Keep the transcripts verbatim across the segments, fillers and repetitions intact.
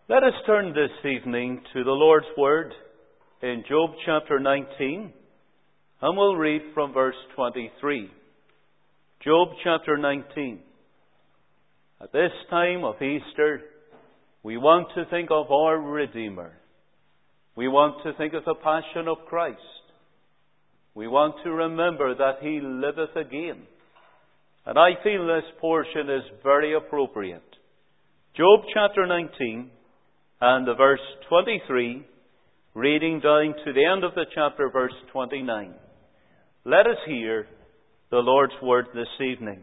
Let us turn this evening to the Lord's Word in Job chapter nineteen, and we'll read from verse twenty-three. Job chapter nineteen. At this time of Easter, we want to think of our Redeemer. We want to think of the passion of Christ. We want to remember that He liveth again. And I feel this portion is very appropriate. Job chapter nineteen and the verse twenty-three, reading down to the end of the chapter, verse twenty-nine. Let us hear the Lord's Word this evening.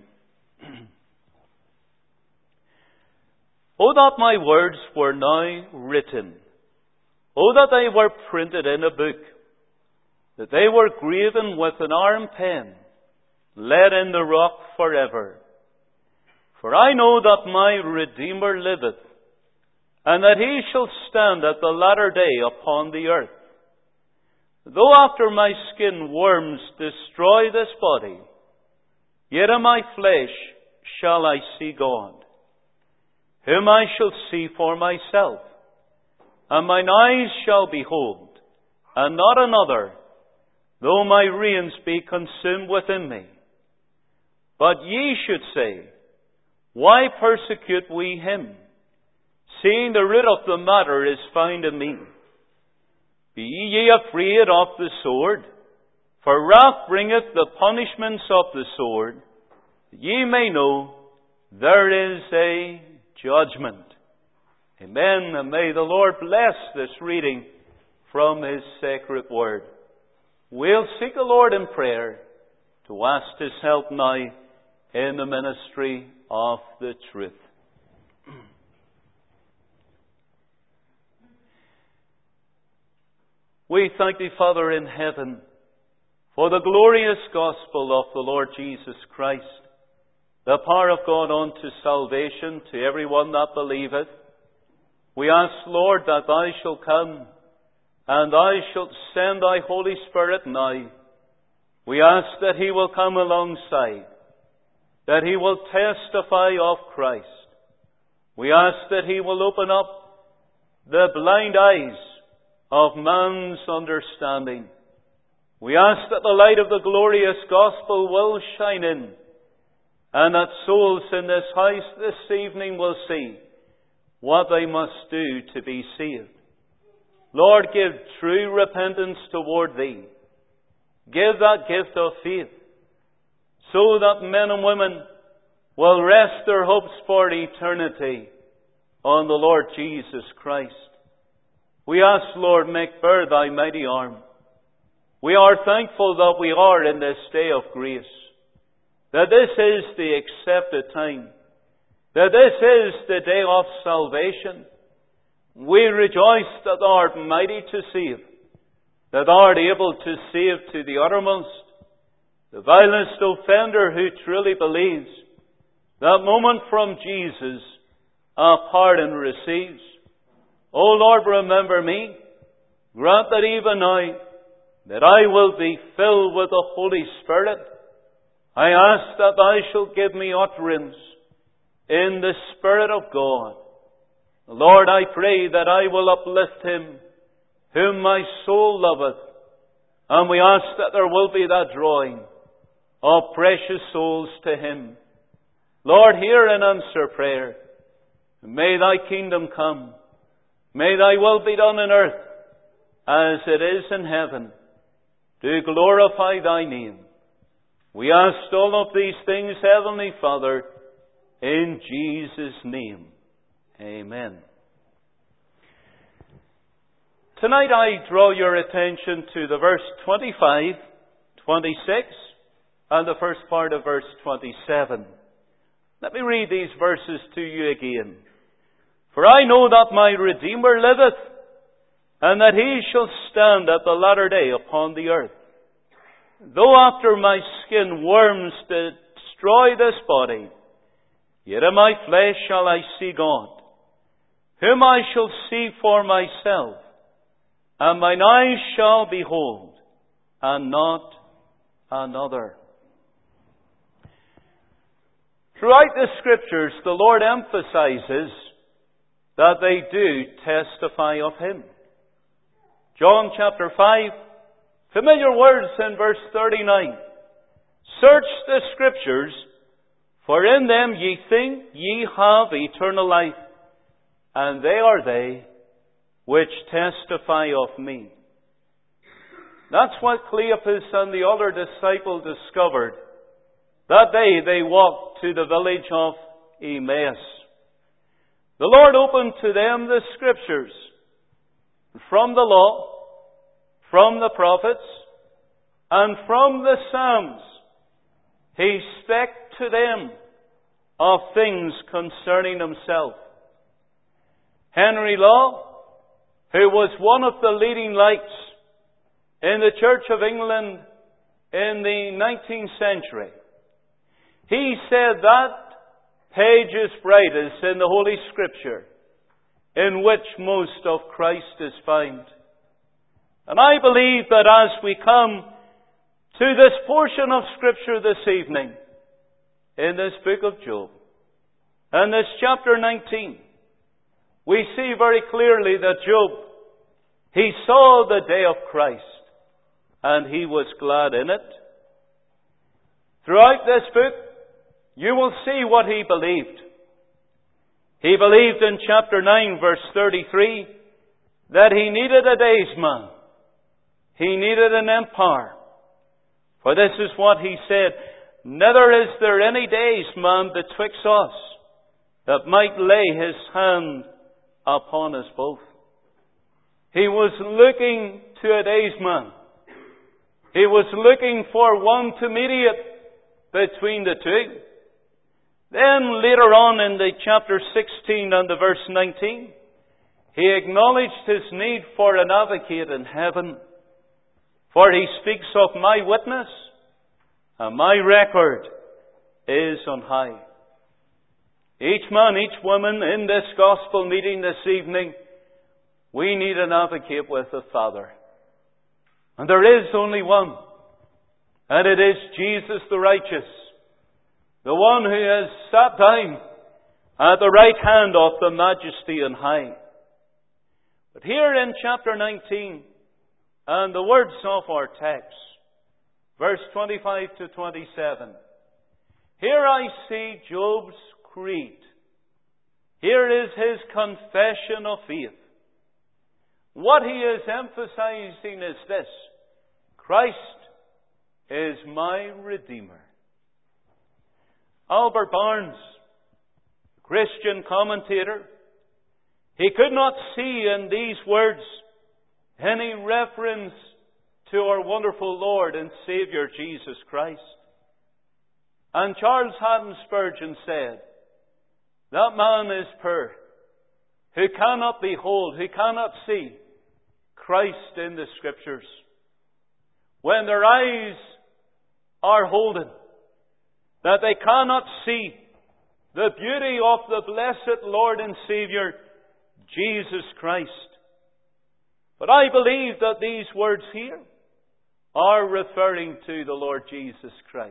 O that my words were now written, O that they were printed in a book, that they were graven with an iron pen, let in the rock forever. For I know that my Redeemer liveth, and that He shall stand at the latter day upon the earth. Though after my skin worms destroy this body, yet in my flesh shall I see God, whom I shall see for myself, and mine eyes shall behold, and not another, though my reins be consumed within me. But ye should say, Why persecute we him, seeing the root of the matter is found in me? Be ye afraid of the sword? For wrath bringeth the punishments of the sword, that ye may know there is a judgment. Amen. And may the Lord bless this reading from His sacred word. We'll seek the Lord in prayer to ask His help now in the ministry of the truth. We thank Thee, Father in heaven, for the glorious gospel of the Lord Jesus Christ, the power of God unto salvation to everyone that believeth. We ask, Lord, that Thou shalt come, and Thou shalt send Thy Holy Spirit now. We ask that He will come alongside, that He will testify of Christ. We ask that He will open up the blind eyes of man's understanding. We ask that the light of the glorious gospel will shine in, and that souls in this house this evening will see what they must do to be saved. Lord, give true repentance toward Thee. Give that gift of faith, so that men and women will rest their hopes for eternity on the Lord Jesus Christ. We ask, Lord, make bare Thy mighty arm. We are thankful that we are in this day of grace, that this is the accepted time, that this is the day of salvation. We rejoice that Thou art mighty to save, that Thou art able to save to the uttermost the vilest offender who truly believes. That moment from Jesus, a pardon receives. O Lord, remember me. Grant that even now, that I will be filled with the Holy Spirit. I ask that Thou shalt give me utterance in the Spirit of God. Lord, I pray that I will uplift Him whom my soul loveth. And we ask that there will be that drawing of precious souls to Him. Lord, hear and answer prayer. May Thy kingdom come. May Thy will be done on earth as it is in heaven, to glorify Thy name. We ask all of these things, Heavenly Father, in Jesus' name. Amen. Tonight I draw your attention to the verse twenty-five, twenty-six, and the first part of verse twenty-seven. Let me read these verses to you again. For I know that my Redeemer liveth, and that He shall stand at the latter day upon the earth. Though after my skin worms destroy this body, yet in my flesh shall I see God, whom I shall see for myself, and mine eyes shall behold, and not another. Throughout the Scriptures, the Lord emphasizes that they do testify of Him. John chapter five, familiar words in verse thirty-nine. Search the Scriptures, for in them ye think ye have eternal life, and they are they which testify of me. That's what Cleopas and the other disciple discovered. That day they walked to the village of Emmaus. The Lord opened to them the Scriptures, from the law, from the prophets, and from the Psalms. He spake to them of things concerning Himself. Henry Law, who was one of the leading lights in the Church of England in the nineteenth century, he said that page is brightest in the Holy Scripture, in which most of Christ is found. And I believe that as we come to this portion of Scripture this evening, in this book of Job, and this chapter nineteen, we see very clearly that Job, he saw the day of Christ, and he was glad in it. Throughout this book, you will see what he believed. He believed in chapter nine, verse thirty-three, that he needed a daysman. He needed an empire. For this is what he said, neither is there any daysman betwixt us that might lay his hand upon us both. He was looking to a daysman. He was looking for one to mediate between the two. Then later on in the chapter sixteen and the verse nineteen, he acknowledged his need for an advocate in heaven. For he speaks of my witness, and my record is on high. Each man, each woman in this gospel meeting this evening, we need an advocate with the Father. And there is only one. And it is Jesus the righteous. The one who has sat down at the right hand of the Majesty on high. But here in chapter nineteen, and the words of our text, verse twenty-five to twenty-seven, here I see Job's creed. Here is his confession of faith. What he is emphasizing is this: Christ is my Redeemer. Albert Barnes, Christian commentator, he could not see in these words any reference to our wonderful Lord and Saviour Jesus Christ. And Charles Haddon Spurgeon said, that man is poor, who cannot behold, who cannot see Christ in the Scriptures. When their eyes are holden, that they cannot see the beauty of the blessed Lord and Saviour, Jesus Christ. But I believe that these words here are referring to the Lord Jesus Christ.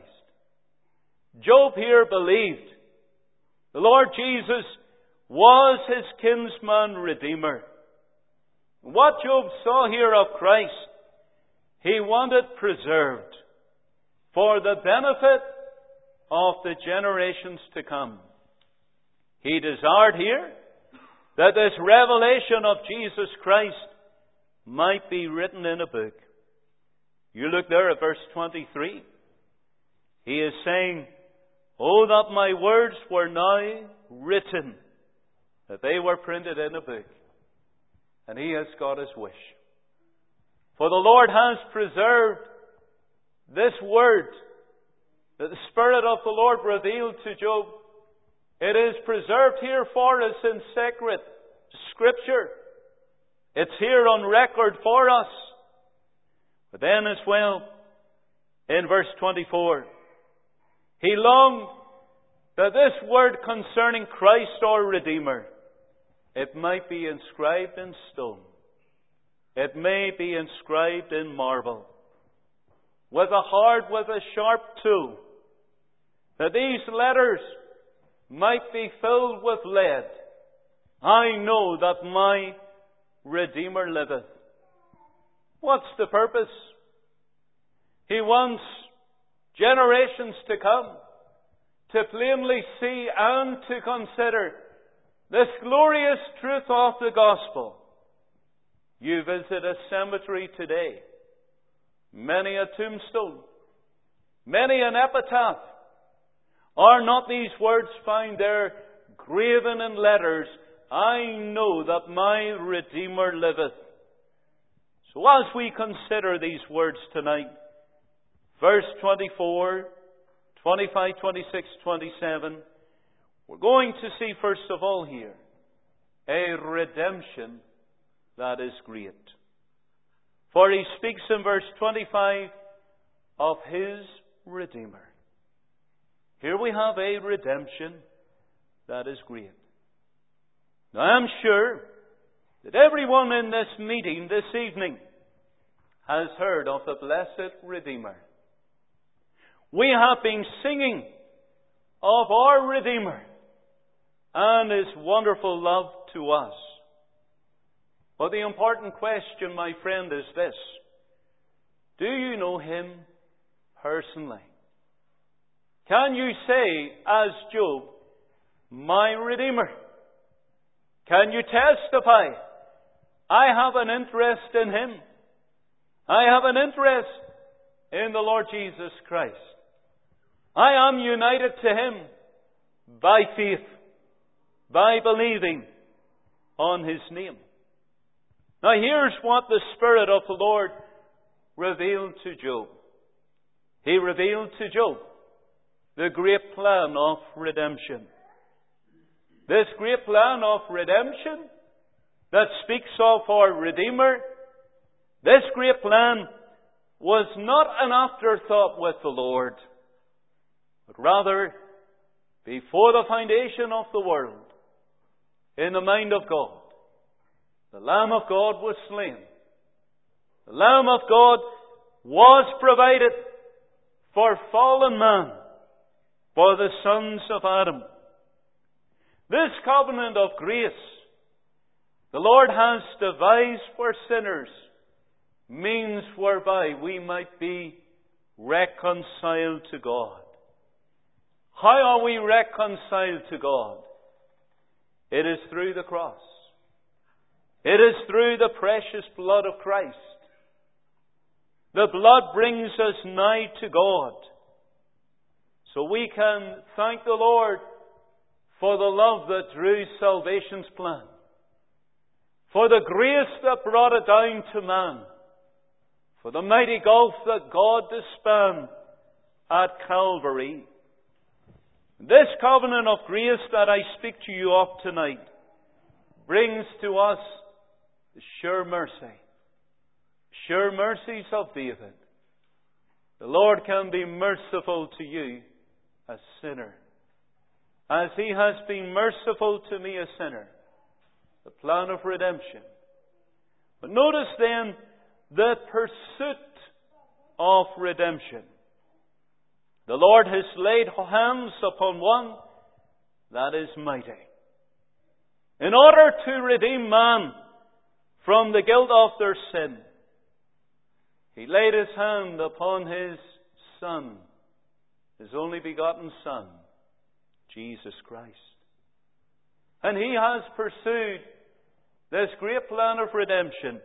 Job here believed the Lord Jesus was his kinsman redeemer. What Job saw here of Christ, he wanted preserved for the benefit of the generations to come. He desired here that this revelation of Jesus Christ might be written in a book. You look there at verse twenty-three. He is saying, oh, that my words were now written, that they were printed in a book. And he has got his wish. For the Lord has preserved this word that the Spirit of the Lord revealed to Job. It is preserved here for us in sacred Scripture. It's here on record for us. But then as well, in verse twenty-four, he longed that this word concerning Christ our Redeemer, it might be inscribed in stone. It may be inscribed in marble. With a hard, with a sharp tool. That these letters might be filled with lead I know that my Redeemer liveth. What's the purpose? He wants generations to come to plainly see and to consider this glorious truth of the gospel. You visit a cemetery today, many a tombstone, many an epitaph. Are not these words found there graven in letters? I know that my Redeemer liveth. So as we consider these words tonight, verse twenty-four, twenty-five, twenty-six, twenty-seven, we're going to see first of all here a redemption that is great. For he speaks in verse twenty-five of his Redeemer. Here we have a redemption that is great. Now I'm sure that everyone in this meeting this evening has heard of the blessed Redeemer. We have been singing of our Redeemer and His wonderful love to us. But the important question, my friend, is this. Do you know Him personally? Can you say, as Job, my Redeemer? Can you testify, I have an interest in Him. I have an interest in the Lord Jesus Christ. I am united to Him by faith, by believing on His name. Now here's what the Spirit of the Lord revealed to Job. He revealed to Job the great plan of redemption. This great plan of redemption that speaks of our Redeemer, this great plan was not an afterthought with the Lord, but rather before the foundation of the world, in the mind of God, the Lamb of God was slain. The Lamb of God was provided for fallen man, for the sons of Adam. This covenant of grace the Lord has devised for sinners means whereby we might be reconciled to God. How are we reconciled to God? It is through the cross. It is through the precious blood of Christ. The blood brings us nigh to God. So we can thank the Lord for the love that drew salvation's plan, for the grace that brought it down to man, for the mighty gulf that God spanned at Calvary. This covenant of grace that I speak to you of tonight brings to us the sure mercy, sure mercies of David. The Lord can be merciful to you, a sinner, as He has been merciful to me, a sinner. The plan of redemption. But notice then the pursuit of redemption. The Lord has laid hands upon one that is mighty. In order to redeem man from the guilt of their sin, He laid His hand upon His Son, His only begotten Son, Jesus Christ. And He has pursued this great plan of redemption.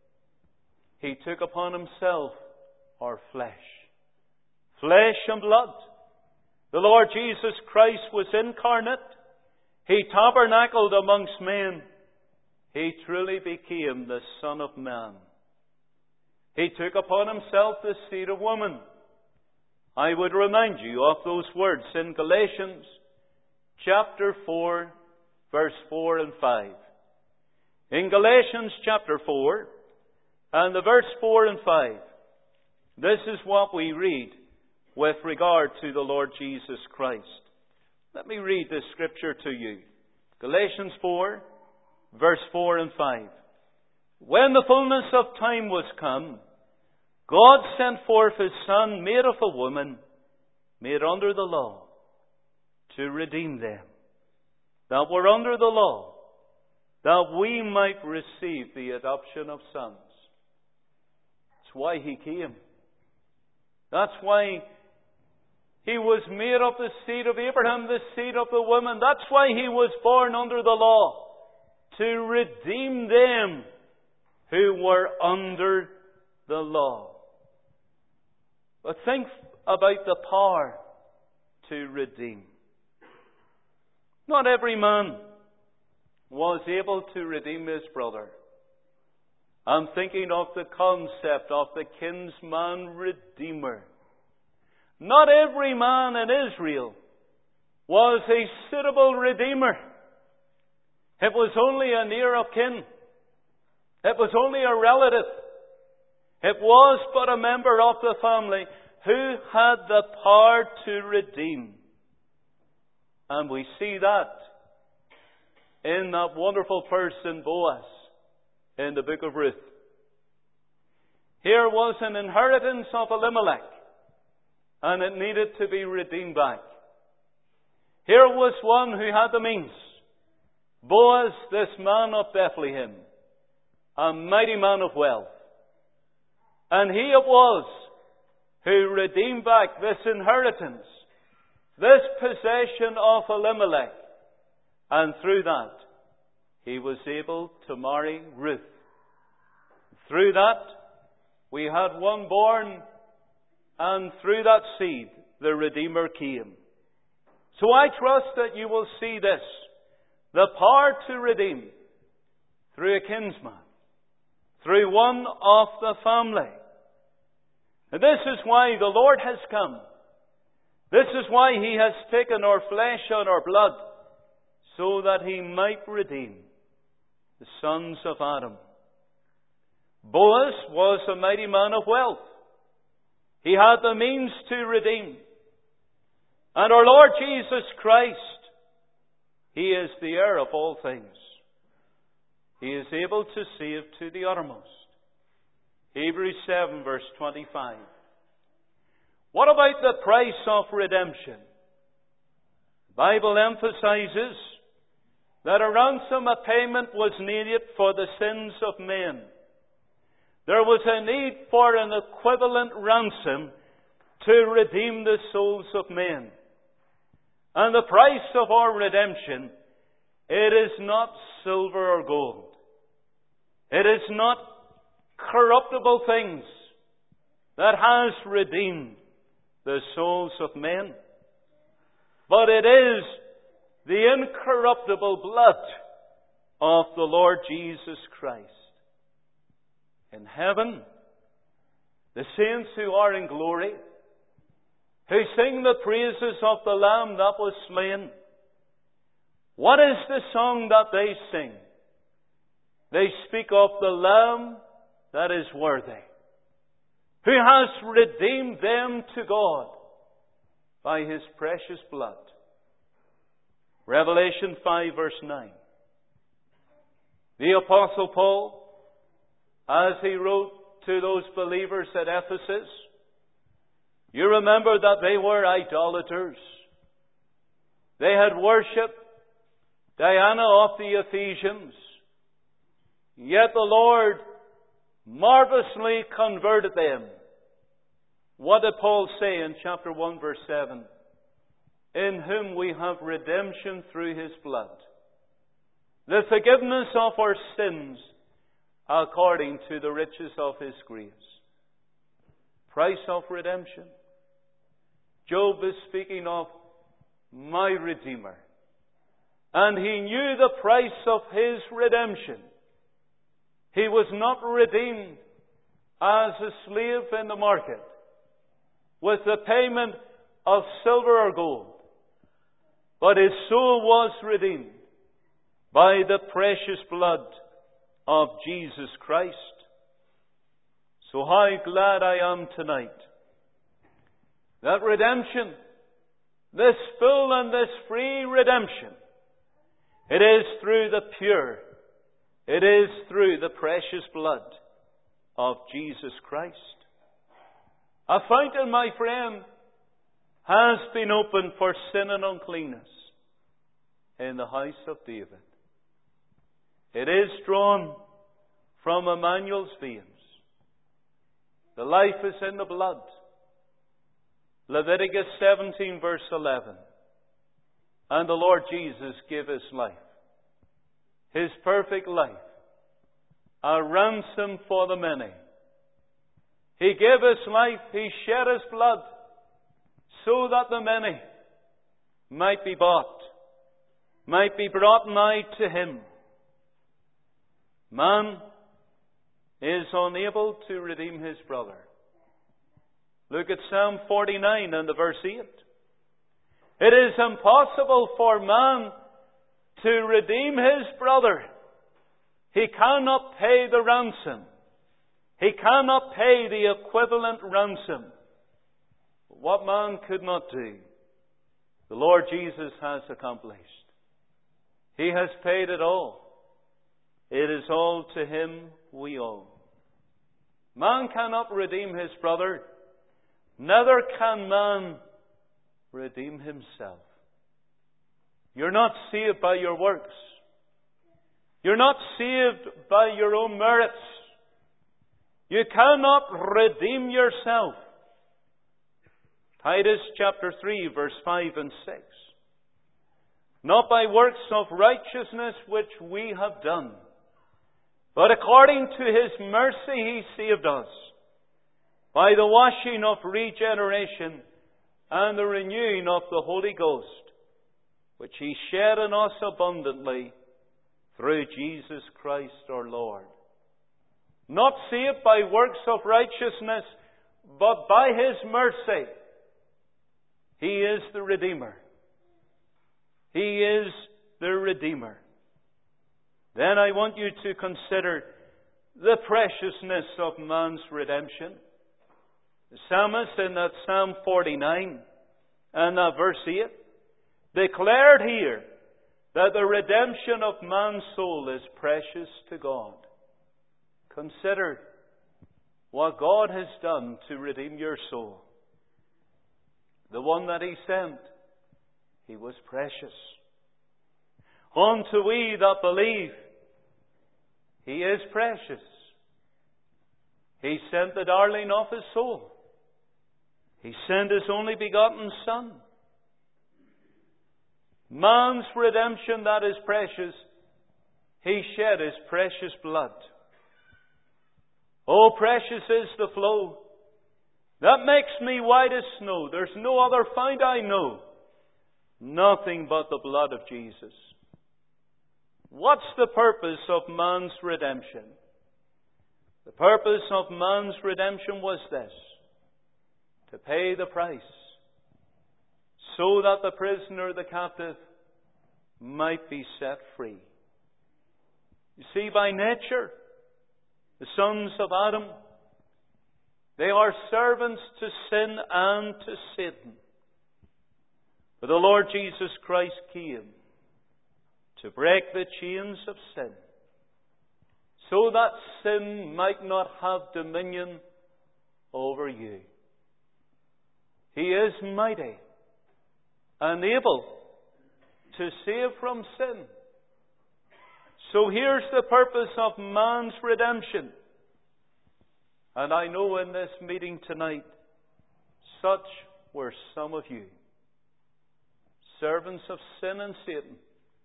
He took upon Himself our flesh. Flesh and blood. The Lord Jesus Christ was incarnate. He tabernacled amongst men. He truly became the Son of Man. He took upon Himself the seed of woman. I would remind you of those words in Galatians chapter four, verse four and five. In Galatians chapter four, and the verse four and five, this is what we read with regard to the Lord Jesus Christ. Let me read this scripture to you. Galatians four, verse four and five. When the fullness of time was come, God sent forth His Son, made of a woman, made under the law, to redeem them that were under the law, that we might receive the adoption of sons. That's why He came. That's why He was made of the seed of Abraham, the seed of the woman. That's why He was born under the law, to redeem them who were under the law. But think about the power to redeem. Not every man was able to redeem his brother. I'm thinking of the concept of the kinsman redeemer. Not every man in Israel was a suitable redeemer. It was only a near of kin. It was only a relative. It was but a member of the family who had the power to redeem. And we see that in that wonderful person, Boaz, in the book of Ruth. Here was an inheritance of Elimelech, and it needed to be redeemed back. Here was one who had the means. Boaz, this man of Bethlehem, a mighty man of wealth. And he it was who redeemed back this inheritance, this possession of Elimelech. And through that, he was able to marry Ruth. Through that, we had one born, and through that seed, the Redeemer came. So I trust that you will see this, the power to redeem, through a kinsman, through one of the family. And this is why the Lord has come. This is why He has taken our flesh and our blood, so that He might redeem the sons of Adam. Boaz was a mighty man of wealth. He had the means to redeem. And our Lord Jesus Christ, He is the heir of all things. He is able to save to the uttermost. Hebrews seven verse twenty-five. What about the price of redemption? The Bible emphasizes that a ransom, a payment, was needed for the sins of men. There was a need for an equivalent ransom to redeem the souls of men. And the price of our redemption, it is not silver or gold. It is not corruptible things that has redeemed the souls of men. But it is the incorruptible blood of the Lord Jesus Christ. In heaven, the saints who are in glory, who sing the praises of the Lamb that was slain, what is the song that they sing? They speak of the Lamb that is worthy, who has redeemed them to God by His precious blood. Revelation five verse nine. The Apostle Paul, as he wrote to those believers at Ephesus, you remember that they were idolaters. They had worshipped Diana of the Ephesians. Yet the Lord marvelously converted them. What did Paul say in chapter one verse seven? In whom we have redemption through His blood, the forgiveness of our sins according to the riches of His grace. Price of redemption. Job is speaking of my Redeemer. And he knew the price of his redemption. He was not redeemed as a slave in the market with the payment of silver or gold. But his soul was redeemed by the precious blood of Jesus Christ. So how glad I am tonight that redemption, this full and this free redemption, it is through the pure, it is through the precious blood of Jesus Christ. A fountain, my friend, has been opened for sin and uncleanness in the house of David. It is drawn from Emmanuel's veins. The life is in the blood. Leviticus seventeen verse eleven. And the Lord Jesus gave His life, His perfect life, a ransom for the many. He gave His life, He shed His blood, so that the many might be bought, might be brought nigh to Him. Man is unable to redeem his brother. Look at Psalm forty-nine and the verse eight. It is impossible for man to redeem his brother. He cannot pay the ransom. He cannot pay the equivalent ransom. What man could not do, the Lord Jesus has accomplished. He has paid it all. It is all to Him we owe. Man cannot redeem his brother. Neither can man redeem himself. You're not saved by your works. You're not saved by your own merits. You cannot redeem yourself. Titus chapter three, verse five and six. Not by works of righteousness which we have done, but according to His mercy He saved us, by the washing of regeneration and the renewing of the Holy Ghost, which He shed in us abundantly through Jesus Christ our Lord. Not saved by works of righteousness, but by His mercy. He is the Redeemer. He is the Redeemer. Then I want you to consider the preciousness of man's redemption. The psalmist in that Psalm forty-nine and that verse eight declared here that the redemption of man's soul is precious to God. Consider what God has done to redeem your soul. The one that He sent, He was precious. Unto we that believe, He is precious. He sent the darling of His soul. He sent His only begotten Son. Man's redemption that is precious, He shed His precious blood. Oh, precious is the flow that makes me white as snow. There's no other fount I know. Nothing but the blood of Jesus. What's the purpose of man's redemption? The purpose of man's redemption was this: to pay the price, so that the prisoner, the captive, might be set free. You see, by nature, the sons of Adam, they are servants to sin and to Satan. But the Lord Jesus Christ came to break the chains of sin, so that sin might not have dominion over you. He is mighty and able to save from sin. So here's the purpose of man's redemption. And I know in this meeting tonight, such were some of you, servants of sin and Satan.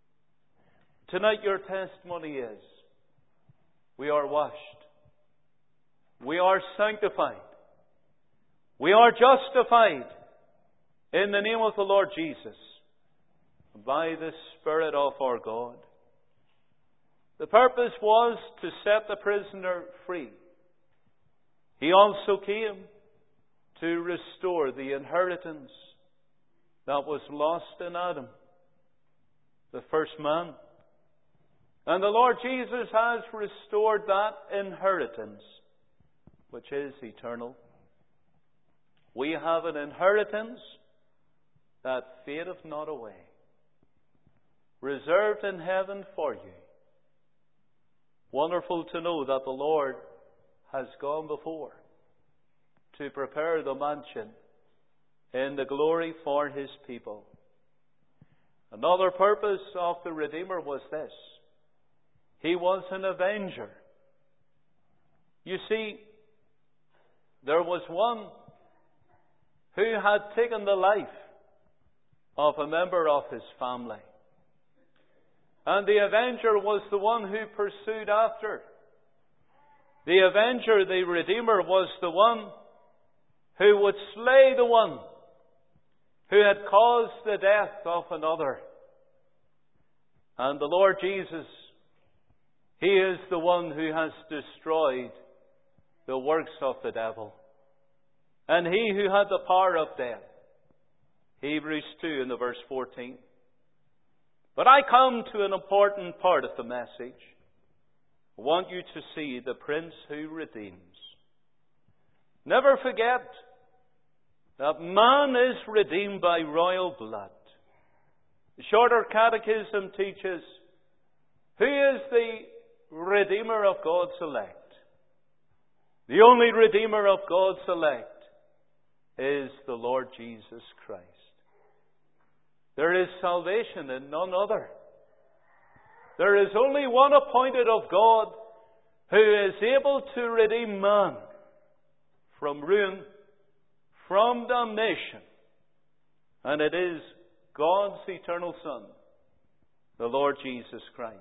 Tonight your testimony is, we are washed. We are sanctified. We are justified in the name of the Lord Jesus by the Spirit of our God. The purpose was to set the prisoner free. He also came to restore the inheritance that was lost in Adam, the first man. And the Lord Jesus has restored that inheritance, which is eternal. We have an inheritance that fadeth not away, reserved in heaven for you. Wonderful to know that the Lord has gone before to prepare the mansion in the glory for His people. Another purpose of the Redeemer was this: He was an avenger. You see, there was one who had taken the life of a member of his family. And the avenger was the one who pursued after. The avenger, the Redeemer, was the one who would slay the one who had caused the death of another. And the Lord Jesus, He is the one who has destroyed the works of the devil. And He who had the power of death. Hebrews two in the verse fourteen. But I come to an important part of the message. I want you to see the Prince who redeems. Never forget that man is redeemed by royal blood. The Shorter Catechism teaches, who is the Redeemer of God's elect? The only Redeemer of God's elect is the Lord Jesus Christ. There is salvation in none other. There is only one appointed of God who is able to redeem man from ruin, from damnation. And it is God's eternal Son, the Lord Jesus Christ.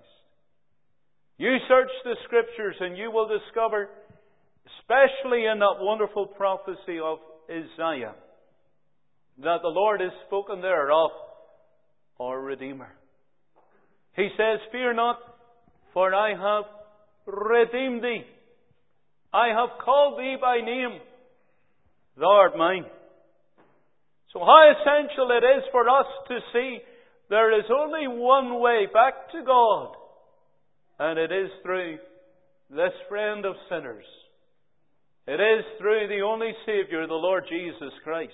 You search the Scriptures and you will discover, especially in that wonderful prophecy of Isaiah, that the Lord is spoken there of our Redeemer. He says, fear not, for I have redeemed thee. I have called thee by name. Thou art mine. So how essential it is for us to see there is only one way back to God. And it is through this friend of sinners. It is through the only Savior, the Lord Jesus Christ.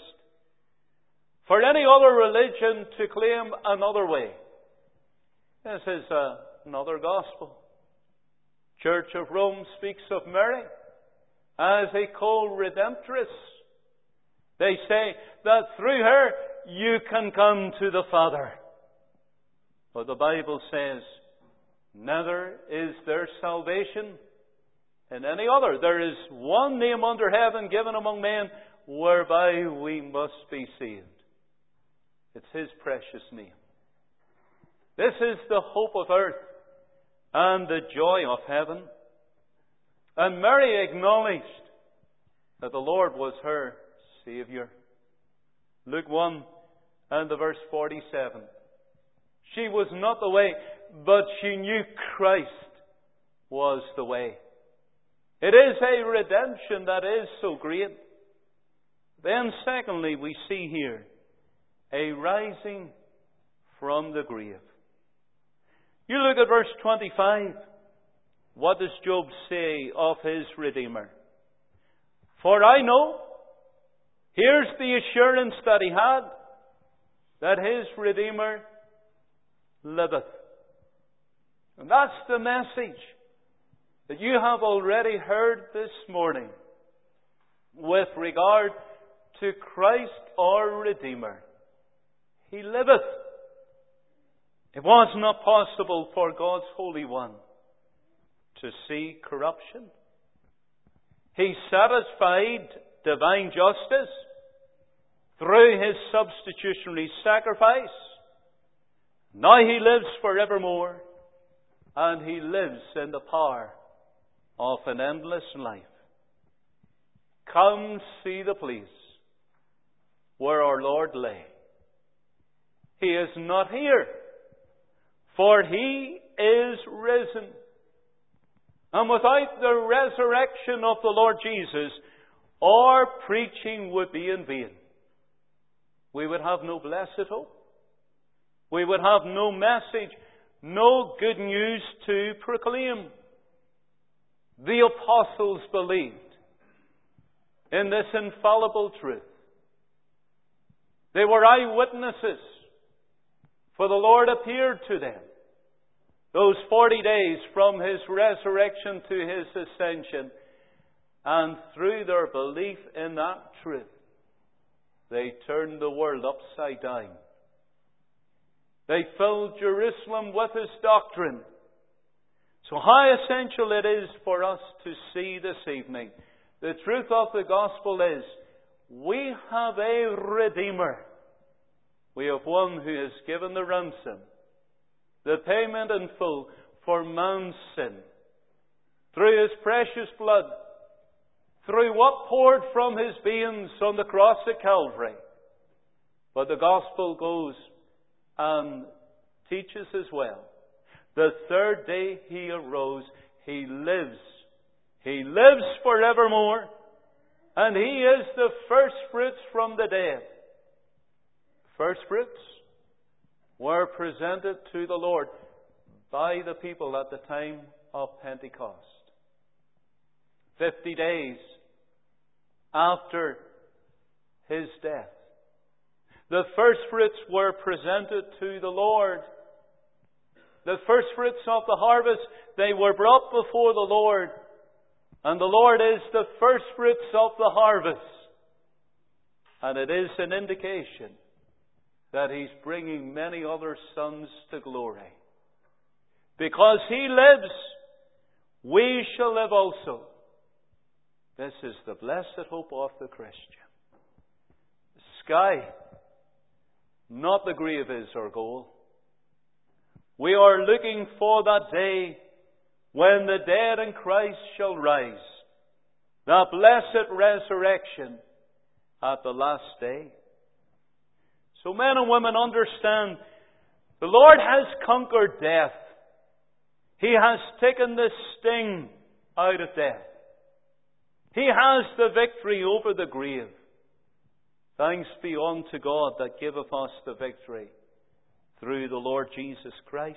For any other religion to claim another way, this is uh, another gospel. Church of Rome speaks of Mary as a co-redemptress. They say that through her you can come to the Father. But the Bible says, neither is there salvation in any other. There is one name under heaven given among men whereby we must be saved. It's His precious name. This is the hope of earth and the joy of heaven. And Mary acknowledged that the Lord was her Saviour. Luke one and the verse forty-seven. She was not the way, but she knew Christ was the way. It is a redemption that is so great. Then secondly, we see here a rising from the grave. You look at verse twenty-five. What does Job say of his Redeemer? For I know, here's the assurance that he had, that his Redeemer liveth. And that's the message that you have already heard this morning with regard to Christ our Redeemer. He liveth. It was not possible for God's Holy One to see corruption. He satisfied divine justice through His substitutionary sacrifice. Now He lives forevermore, and He lives in the power of an endless life. Come see the place where our Lord lay. He is not here, for He is risen. And without the resurrection of the Lord Jesus, our preaching would be in vain. We would have no blessed hope. We would have no message, no good news to proclaim. The apostles believed in this infallible truth. They were eyewitnesses, for the Lord appeared to them those forty days from His resurrection to His ascension. And through their belief in that truth, they turned the world upside down. They filled Jerusalem with His doctrine. So how essential it is for us to see this evening. The truth of the gospel is, we have a Redeemer. We have one who has given the ransom, the payment in full for man's sin. Through His precious blood, through what poured from His veins on the cross at Calvary. But the gospel goes and teaches as well. The third day He arose. He lives. He lives forevermore. And He is the first fruits from the dead. First fruits were presented to the Lord by the people at the time of Pentecost. Fifty days after His death, the first fruits were presented to the Lord. The first fruits of the harvest, they were brought before the Lord. And the Lord is the first fruits of the harvest. And it is an indication that He's bringing many other sons to glory. Because He lives, we shall live also. This is the blessed hope of the Christian. The sky, not the grave, is our goal. We are looking for that day when the dead in Christ shall rise. That blessed resurrection at the last day. So men and women, understand, the Lord has conquered death. He has taken the sting out of death. He has the victory over the grave. Thanks be unto God that giveth us the victory through the Lord Jesus Christ.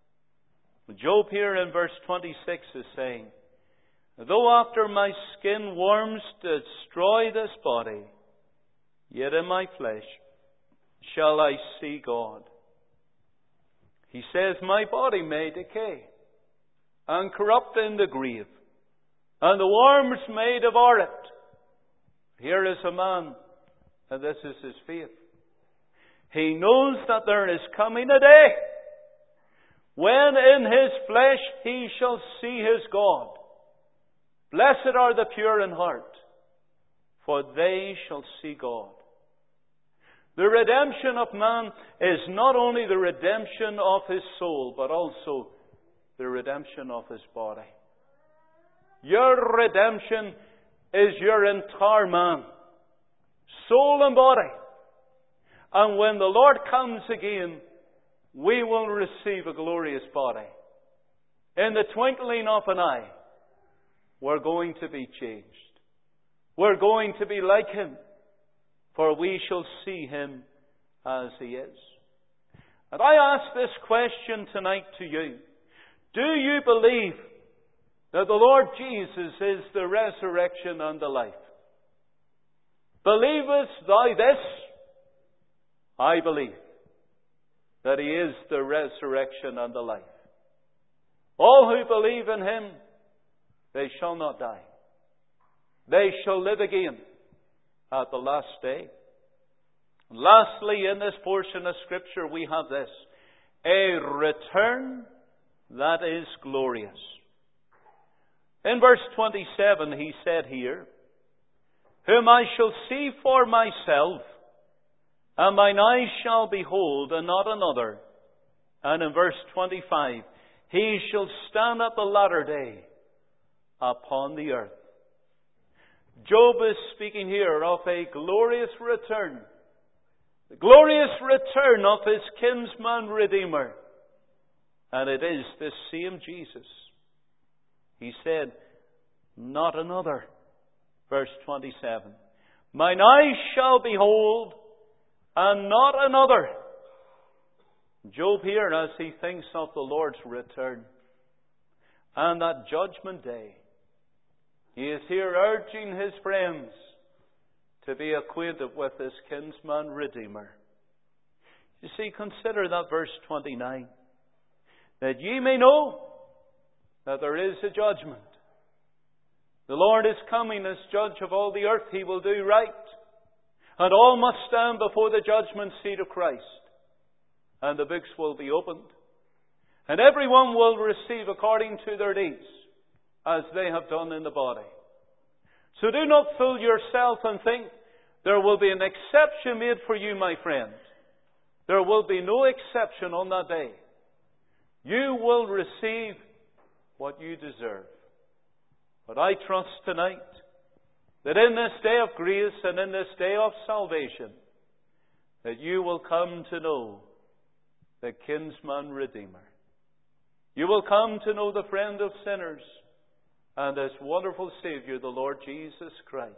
Job here in verse twenty-six is saying, though after my skin worms destroy this body, yet in my flesh shall I see God. He says, my body may decay and corrupt in the grave, and the worms may devour it. Here is a man, and this is his faith. He knows that there is coming a day when in his flesh he shall see his God. Blessed are the pure in heart, for they shall see God. The redemption of man is not only the redemption of his soul, but also the redemption of his body. Your redemption is your entire man, soul and body. And when the Lord comes again, we will receive a glorious body. In the twinkling of an eye, we're going to be changed. We're going to be like Him, for we shall see Him as He is. And I ask this question tonight to you. Do you believe that the Lord Jesus is the resurrection and the life? Believest thou this? I believe that He is the resurrection and the life. All who believe in Him, they shall not die. They shall live again at the last day. And lastly, in this portion of Scripture, we have this: a return that is glorious. In verse twenty-seven, he said here, whom I shall see for myself, and mine eyes shall behold, and not another. And in verse twenty-five, he shall stand at the latter day upon the earth. Job is speaking here of a glorious return. The glorious return of his kinsman Redeemer. And it is this same Jesus. He said, not another. Verse twenty-seven. Mine eyes shall behold, and not another. Job here, as he thinks of the Lord's return and that judgment day, he is here urging his friends to be acquainted with his kinsman Redeemer. You see, consider that verse twenty-nine. That ye may know that there is a judgment. The Lord is coming as judge of all the earth. He will do right. And all must stand before the judgment seat of Christ. And the books will be opened. And everyone will receive according to their deeds, as they have done in the body. So do not fool yourself and think there will be an exception made for you, my friend. There will be no exception on that day. You will receive what you deserve. But I trust tonight that in this day of grace and in this day of salvation, that you will come to know the kinsman Redeemer. You will come to know the friend of sinners and this wonderful Savior, the Lord Jesus Christ.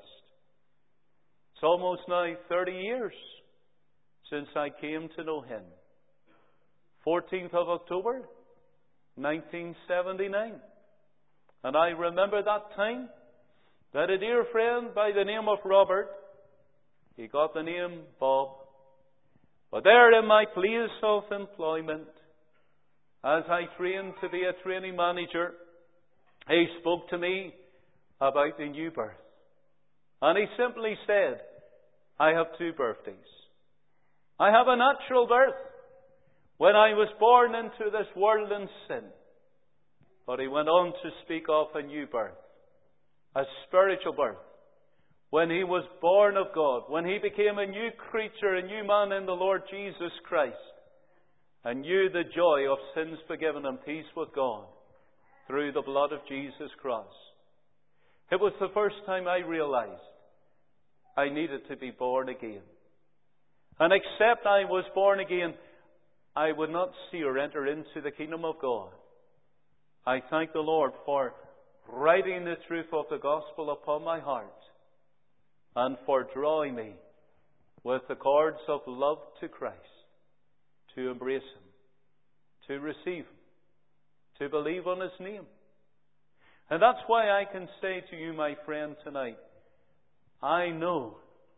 It's almost now thirty years since I came to know Him. fourteenth of October, nineteen seventy-nine. And I remember that time that a dear friend by the name of Robert, he got the name Bob, but there in my place of employment, as I trained to be a training manager, he spoke to me about the new birth. And he simply said, I have two birthdays. I have a natural birth when I was born into this world in sin. But he went on to speak of a new birth, a spiritual birth, when he was born of God, when he became a new creature, a new man in the Lord Jesus Christ, and knew the joy of sins forgiven and peace with God through the blood of Jesus Christ. It was the first time I realized I needed to be born again. And except I was born again, I would not see or enter into the kingdom of God. I thank the Lord for writing the truth of the gospel upon my heart and for drawing me with the cords of love to Christ, to embrace Him, to receive Him, to believe on His name. And that's why I can say to you, my friend, tonight, I know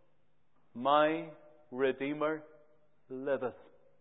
my Redeemer liveth.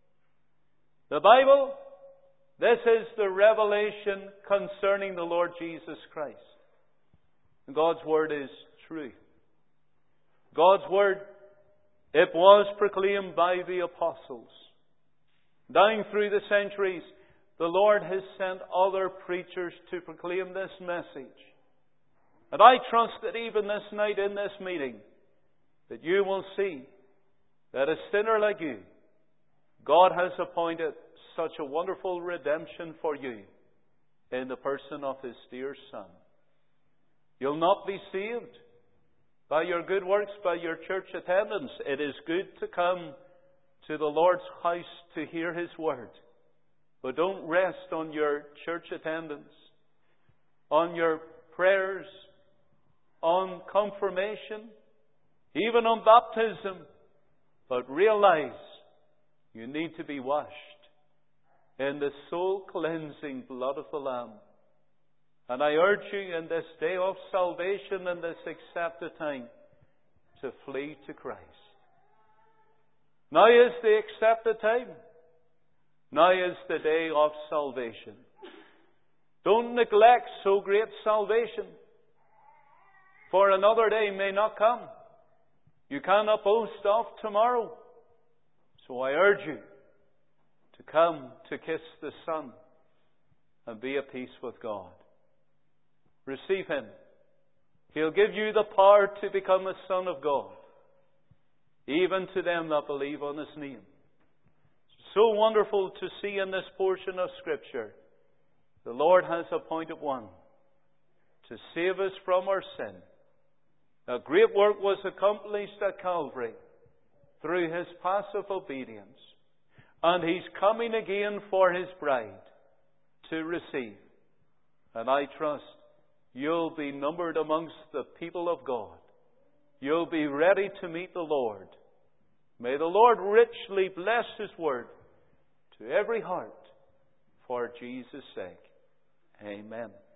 The Bible, this is the revelation concerning the Lord Jesus Christ. And God's Word is true. God's Word, it was proclaimed by the apostles. Down through the centuries, the Lord has sent other preachers to proclaim this message. And I trust that even this night in this meeting, that you will see that a sinner like you, God has appointed such a wonderful redemption for you in the person of His dear Son. You'll not be saved by your good works, by your church attendance. It is good to come to the Lord's house to hear His Word. But don't rest on your church attendance, on your prayers, on confirmation, even on baptism. But realize you need to be washed in the soul-cleansing blood of the Lamb. And I urge you in this day of salvation and this accepted time to flee to Christ. Now is the accepted time. Now is the day of salvation. Don't neglect so great salvation, for another day may not come. You cannot boast of tomorrow. So I urge you to come to kiss the Son and be at peace with God. Receive Him. He'll give you the power to become a son of God, even to them that believe on His name. It's so wonderful to see in this portion of Scripture, the Lord has appointed one to save us from our sin. A great work was accomplished at Calvary through His passive obedience. And He's coming again for His bride to receive. And I trust you'll be numbered amongst the people of God. You'll be ready to meet the Lord. May the Lord richly bless His Word to every heart for Jesus' sake. Amen.